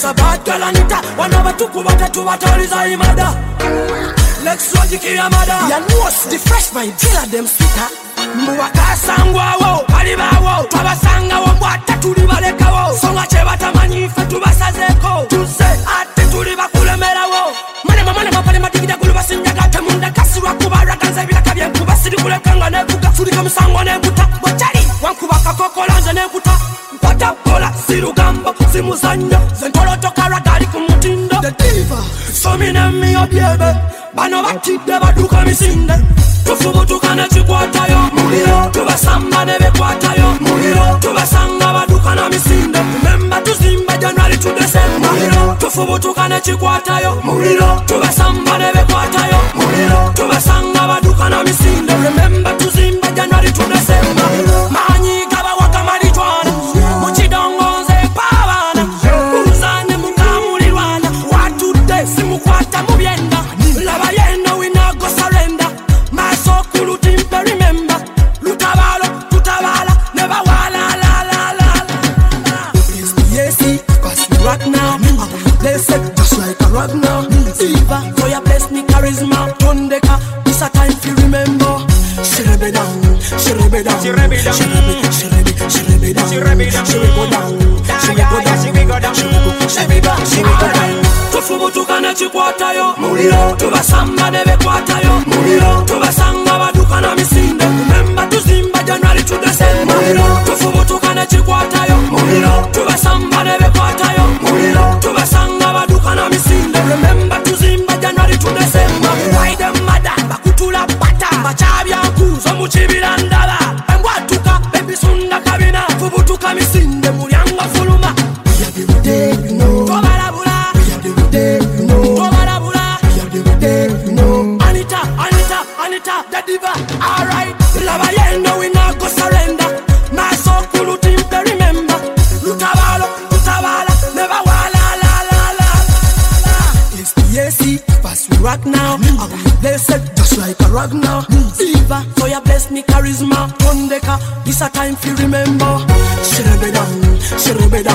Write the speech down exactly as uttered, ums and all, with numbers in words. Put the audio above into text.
a bad girl Anita. One over two kubata two bataliza imada. Lex Logic ya mada. Ya knows the fresh my dealer them sweeter. Mwaka sangwa wo, aliba wo. Twabasanga wo mwata tulibaleka wo. Songa cheba tamanyi fe tubasazeko. Tuze ate tulibakulemera wo. Mane mane mapale matigida kulu basinjaga temunda kasirwa kubara kanza bila kabye kubasiri kule kanga nebuka. Fulika musangwa nebuta. Bochari wankuba kakokolanje nebuta. Mpata pola sirugamba simuzanya. Zentolo tokara gali kumutindo. The diva. So mine mi obiebe. Bano batide baduka misinde. Tufubu tukane chikwata yo muliro. Tubasamba nebe kwata yo muliro. Tubasanga baduka na misinde. Remember tuzimba January to December muliro. Tufubu tukane chikwata yo muliro. Tubasamba nebe kwata yo muliro. Tubasanga baduka na misinde. Remember tuzimba January to December muliro. Manyi kaba wakamari twana. Muchidongoze pavana. Uzane mungamulirwana. Watu desi mukwata mubyenda. Lava yenda we not go surrender. My soul kulu timpe remember. Lutabalo, tutabala, never wala la la la la. It's the A C, pass me rock now. They said just like a rock now. Eva, for your bless me charisma. Tondeka, this a time to remember. Shirebe down, shirebe down, shirebe down, shirebe, shirebe down, shirebe down, shirebe go down, shirebe go down, shirebe go down, shirebe go down, shirebe go down. Tufubu tukane chikwata yo muliro. Tubasamba nebe kwata yo muliro. Tubasanga baduka na misinde. Remember tuzimba January to December muliro. Tufubu tukane chikwata yo muliro. Tubasamba nebe kwata yo muliro. Tubasanga baduka na misinde. Remember tuzimba January to December. Why them mada bakutula pata. Machabya kuzo muchibira ndala. Mbwatuka baby sunda kabina. Fubutuka misinde mulyanga fuluma. Ya the day you know. Tobalabula. Anita, Anita, Anita, the diva. Alright, lava yendo we not go surrender. My soul kulu timpe remember. Lutabalo, lutabala, never wala la la la la. It's the A C, fast we rock now. They said just like a rock now. Eva, so you bless me charisma. Tondeka, this a time to remember. Shirebe down, shirebe down.